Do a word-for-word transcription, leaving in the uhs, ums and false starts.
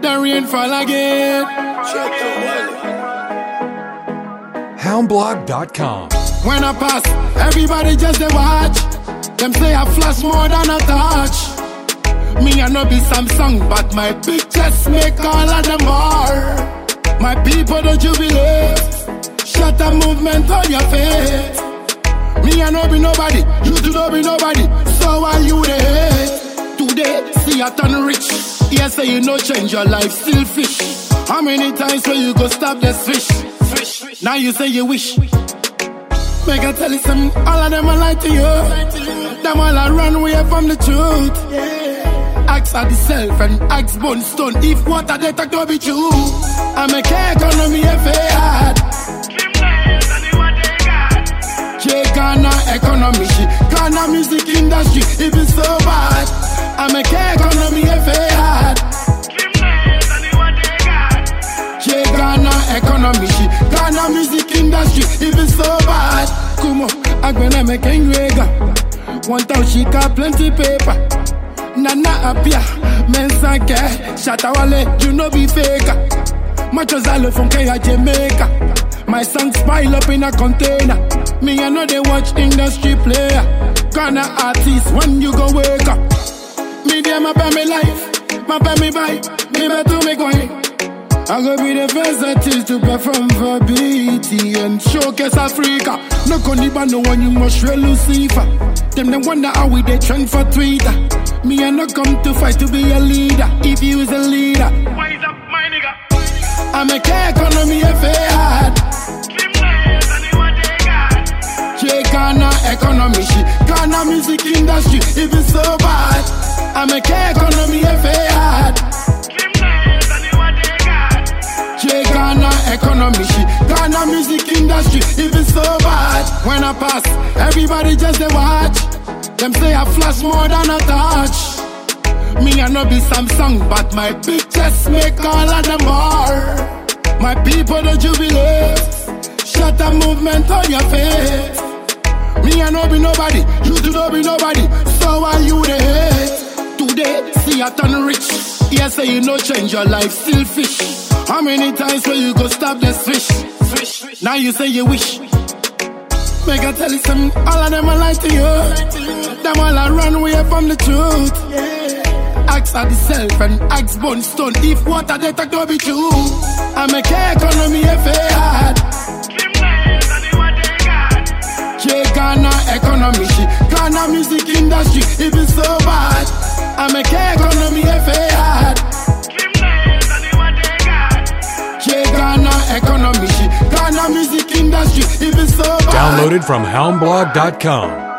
the rain fall again. Houndblog dot com. When I pass, everybody just they watch. Them say I flash more than a touch. Me I no be Samsung, but my big chest make all of them more. My people don't jubilate. Shut a movement on your face. Me I no be nobody, you do not be nobody. So why you there? Today, see I turn rich. Yes, say you no change your life, still fish. How many times will you go stop this fish? Fish. Now you say you wish. Make I tell you something, all of them are lie to you. Them all are run away from the truth. Ask at the self and ask bone stone. If water they talk to be true, I make economy a fair. J Ghana economy, Ghana music industry, if it's so bad, I make economy a fair. J Ghana economy, Ghana music industry, if it's so bad. Come on, I'm gonna make engrega. One time she got plenty paper. Nana apia, mensake, Shatawale, you know be faker. Machos all from Kenya, Jamaica. My songs pile up in a container. Me I know they watch industry player. Ghana artists when you go wake up. Me them my me life, my me vibe, me better make wine. I go be the first artist to perform for B E T and showcase Africa. No Koniba, no one you must real Lucifer. Them them wonder how we they trend for Twitter. Me I no come to fight to be a leader. If you is a leader, wise up my nigga. I make economy a fair. J Ghana economy, Ghana music industry, if it's so bad, I make economy a fair. J Ghana economy, Ghana music industry, if it's so bad. When I pass, everybody just they watch. Them say I flash more than a touch. Me I no be Samsung, but my big chest make all of them more. My people don't jubilate. Shut a movement on your face. Me I no be nobody, you do not be nobody. So why you there? Today, see I turn rich. Yes, say you no change your life, still fish. How many times will you go stop this fish? Fish. Now you say you wish. Make I tell you something, all of them are lie to you. Them all are run away from the truth. Ask at the self and ask bone stone. If water they talk to be true, I make economy a fair. J Ghana economy, Ghana music industry, if it's so bad, I make economy a fair. J Ghana economy, Ghana music industry, if it's so bad. Downloaded from Houndblog dot com.